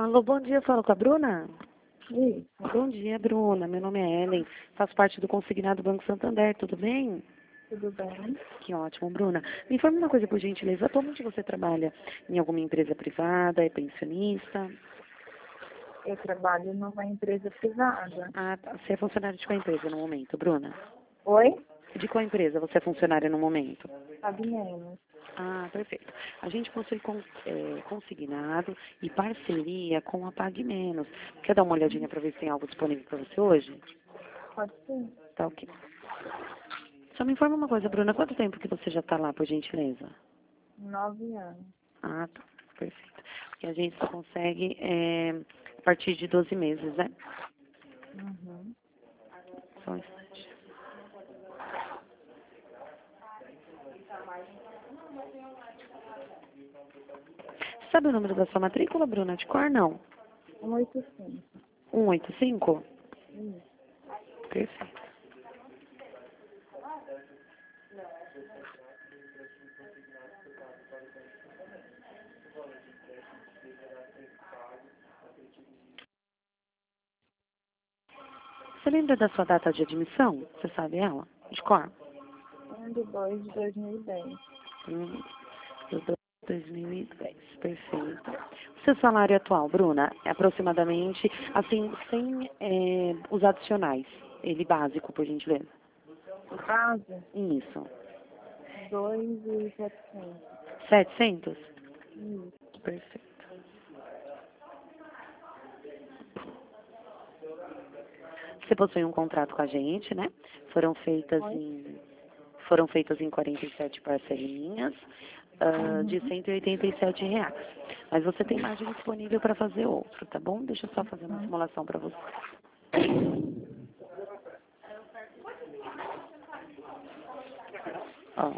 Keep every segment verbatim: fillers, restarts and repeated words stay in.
Alô, bom dia, falo com a Bruna? Isso. Bom dia, Bruna. Meu nome é Ellen, faço parte do Consignado Banco Santander, tudo bem? Tudo bem? Que ótimo, Bruna. Me informe uma coisa, por gentileza. Atualmente você trabalha em alguma empresa privada, é pensionista? Eu trabalho numa empresa privada. Ah, tá. Você é funcionária de qual empresa no momento, Bruna? Oi? De qual empresa você é funcionária no momento? Sabe menos. Ah, perfeito. A gente possui con- é, consignado e parceria com a Pague Menos. Quer dar uma olhadinha para ver se tem algo disponível para você hoje? Pode ser? Tá ok. Só me informa uma coisa, Bruna. Quanto tempo que você já está lá, por gentileza? Nove anos. Ah, tá. Perfeito. E a gente só consegue é, a partir de doze meses, né? Uhum. Só um instante. Sabe o número da sua matrícula, Bruna? De cor, não? Um oito cinco. cento e oitenta e cinco? Isso. Perfeito. Você lembra da sua data de admissão? Você sabe ela? De cor? Um de dois de dois mil e dez. Hum, do dois mil e dez. Perfeito. O seu salário atual, Bruna, é aproximadamente, assim, sem é, os adicionais. Ele básico, por gentileza. O caso? Isso. Dois e setecentos. setecentos? Isso. Perfeito. Você possui um contrato com a gente, né? Foram feitas Oi? em, foram feitas em quarenta e sete parcelinhas ah, de Uhum. cento e oitenta e sete reais. Mas você tem margem disponível para fazer outro, tá bom? Deixa eu só fazer uma Uhum. simulação para você. Ó,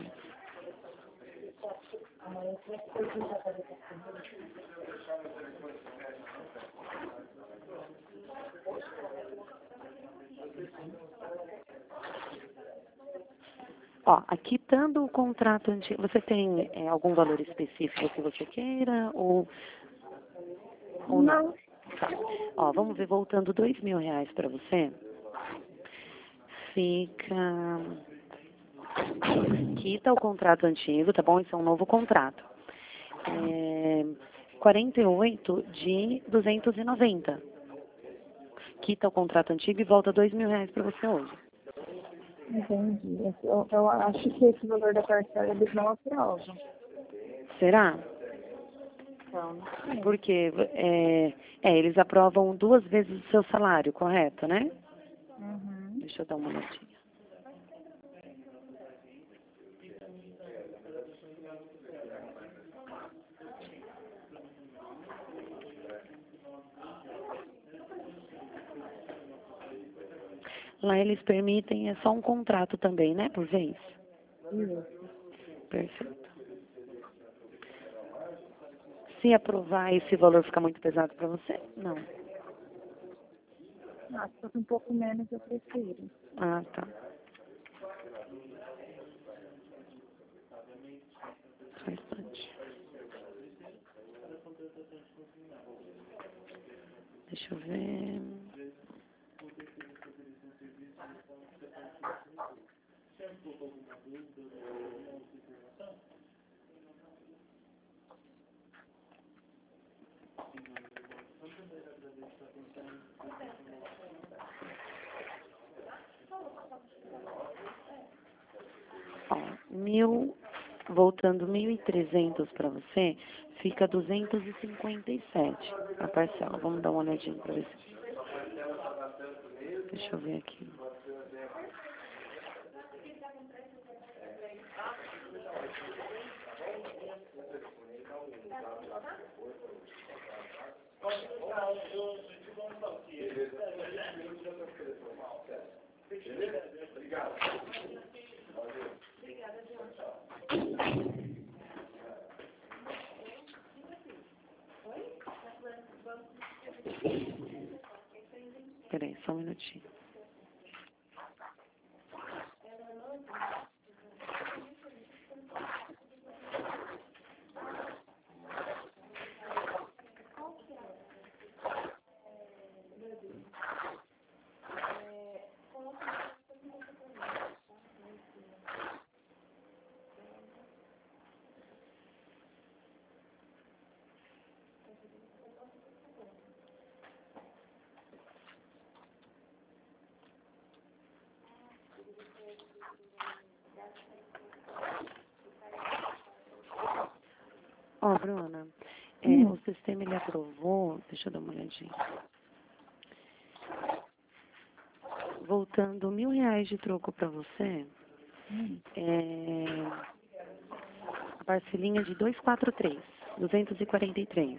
ó, aqui estando o contrato antigo, você tem é, algum valor específico que você queira ou, ou não? Não. Tá. Ó, vamos ver, voltando dois mil reais para você, fica... Quita o contrato antigo, tá bom? Isso é um novo contrato. É, quarenta e oito de duzentos e noventa. Quita o contrato antigo e volta dois mil reais para você hoje. Entendi. Eu, eu acho que esse valor da parcela eles não aprovam. Será? Então, não sei. Porque é, é, eles aprovam duas vezes o seu salário, correto, né? Uhum. Deixa eu dar uma olhadinha. Lá eles permitem, é só um contrato também, né, por vez? Isso. Perfeito. Se aprovar, esse valor fica muito pesado para você? Não. Ah, se fosse um pouco menos, eu prefiro. Ah, tá. Só um instante. Deixa eu ver. Ó, mil, voltando mil e trezentos para você, fica duzentos e cinquenta e sete a parcela. Vamos dar uma olhadinha para ver se... Deixa eu ver aqui. Peraí, só um minutinho. Ó, Bruna, é, Hum. o sistema ele aprovou, deixa eu dar uma olhadinha. Voltando mil reais de troco para você, Hum. é, a parcelinha de duzentos e quarenta e três, duzentos e quarenta e três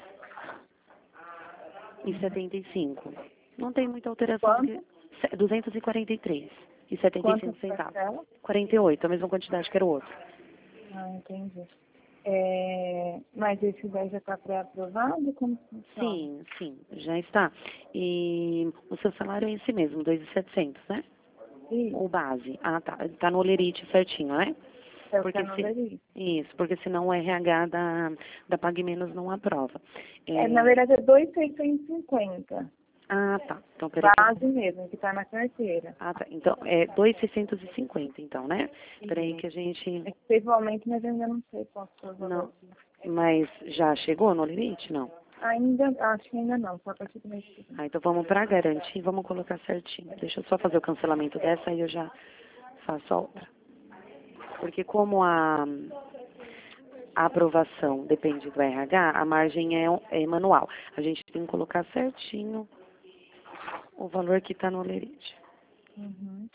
e setenta e cinco. Não tem muita alteração, Quanto? porque se- duzentos e quarenta e três e setenta e Quanto cinco centavos. parcela? quarenta e oito, a mesma quantidade que era o outro. Ah, entendi. É, mas esse daí já está pré-aprovado? Como funciona? Sim, sim, já está. E o seu salário é esse mesmo, dois mil e setecentos, né? Isso, O base. Ah, tá. Tá no Olerite certinho, né? é o que Porque eu não se, daria. isso, porque senão o R H da, da Pague Menos não aprova. É, na É, verdade é dois mil seiscentos e cinquenta. ah, tá. Então, peraí que eu Base vou... mesmo, que está na carteira. Ah, tá. Então, é dois mil seiscentos e cinquenta, então, né? Peraí Isso. que a gente... É que teve um aumento, mas eu ainda não sei qual foi o valor. Não. Mas já chegou no limite? Não. Ainda, acho que ainda não, só a partir do mês que vem. Ah, então vamos para garantir, vamos colocar certinho. Deixa eu só fazer o cancelamento dessa e eu já faço a outra. Porque como a, a aprovação depende do R H, a margem é, é manual. A gente tem que colocar certinho o valor que está no Olerite. Uhum.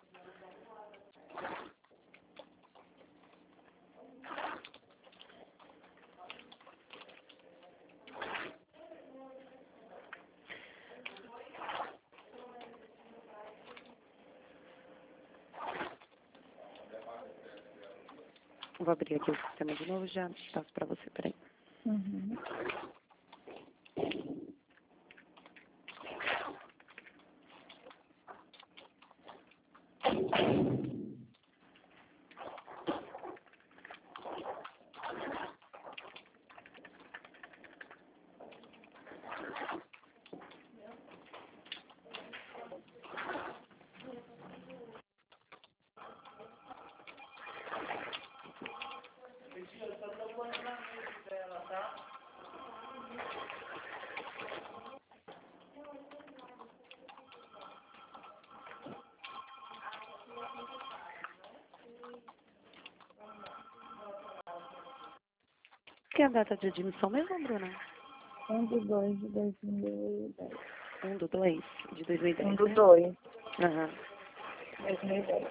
Vou abrir aqui o sistema de novo e já passo para você, peraí. Uhum. Que é a data de admissão mesmo, Bruna? Um do dois de dois mil e dez. Um do dois de dois mil e Um dez, do né? dois Aham. de dois mil e dez.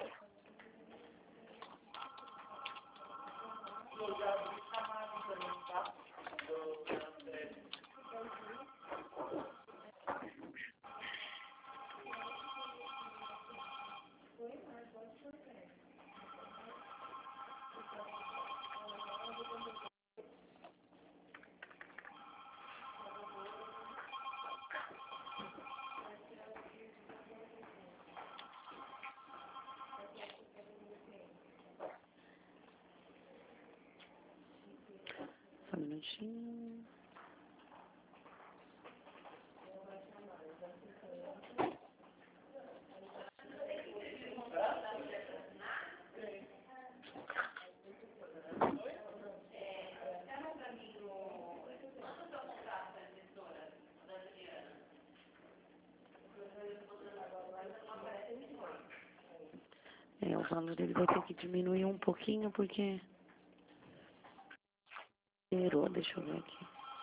Só um minutinho. É, o valor ele vai ter que diminuir um pouquinho porque zerou, deixa eu ver aqui.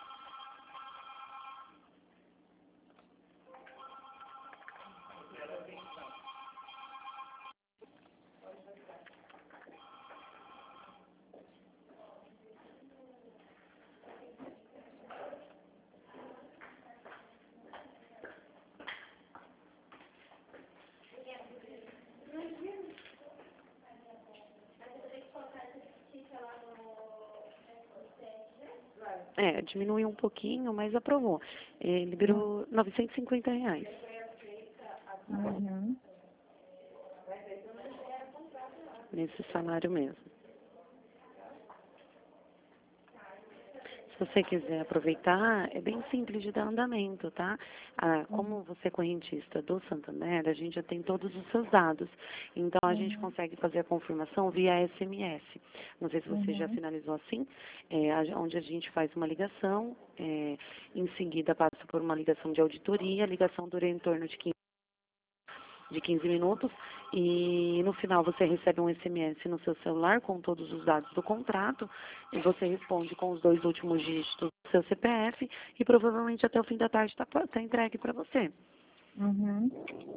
É, diminuiu um pouquinho, mas aprovou. É, liberou novecentos e cinquenta reais. Uhum. Nesse salário mesmo. Se você quiser aproveitar, é bem simples de dar andamento, tá? Ah, como você é correntista do Santander, a gente já tem todos os seus dados. Então, a gente Uhum. consegue fazer a confirmação via S M S. Não sei se você já Uhum. finalizou assim, é, a- onde a gente faz uma ligação, é, em seguida passa por uma ligação de auditoria, a ligação dura em torno de quinze. de quinze minutos, e no final você recebe um S M S no seu celular com todos os dados do contrato, e você responde com os dois últimos dígitos do seu C P F, e provavelmente até o fim da tarde está tá entregue para você. Uhum.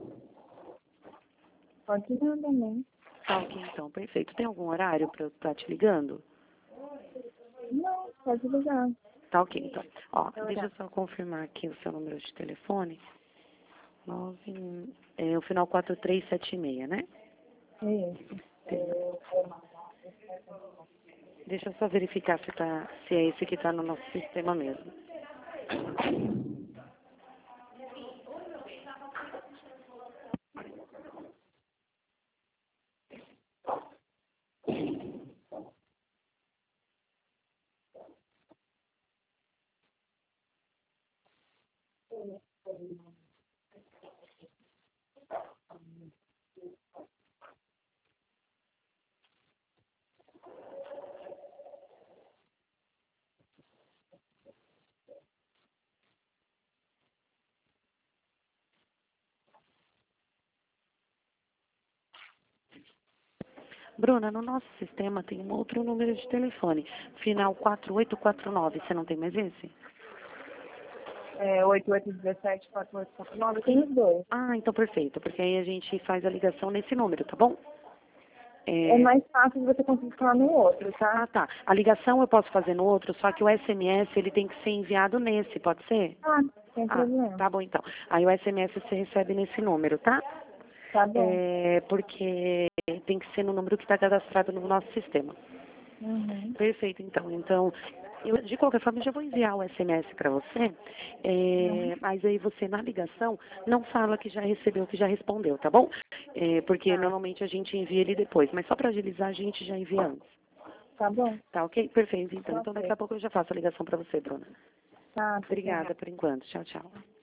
Pode ir também. Tá ok, então, perfeito. Tem algum horário para eu estar te ligando? Não, pode ligar. Tá ok, então. Ó, Tá deixa eu legal. só confirmar aqui o seu número de telefone. Nove, é, o final quatro três sete seis, né? É isso. Deixa eu só verificar se, tá, se é esse que está no nosso sistema mesmo. Bruna, no nosso sistema tem um outro número de telefone, final quatro oito quatro nove. Você não tem mais esse? É oito oito um sete, quatro oito quatro nove, tem os dois. Ah, então perfeito, porque aí a gente faz a ligação nesse número, tá bom? É mais fácil de você conseguir falar no outro, tá? Ah, tá. A ligação eu posso fazer no outro, só que o S M S ele tem que ser enviado nesse, pode ser? Ah, sem Ah, problema. tá bom então. Aí o S M S você recebe nesse número, tá? Tá bom. É, porque tem que ser no número que está cadastrado no nosso sistema. Uhum. Perfeito, então. Então, eu, de qualquer forma, eu já vou enviar o S M S para você, Uhum. é, mas aí você, na ligação, não fala que já recebeu, que já respondeu, tá bom? É, porque Tá. normalmente a gente envia ele depois, mas só para agilizar, a gente já envia antes. Tá bom. Tá ok? Perfeito, então. Tá Então, daqui ok. a pouco eu já faço a ligação para você, Bruna. Tá, Obrigada obrigada. por enquanto. Tchau, tchau.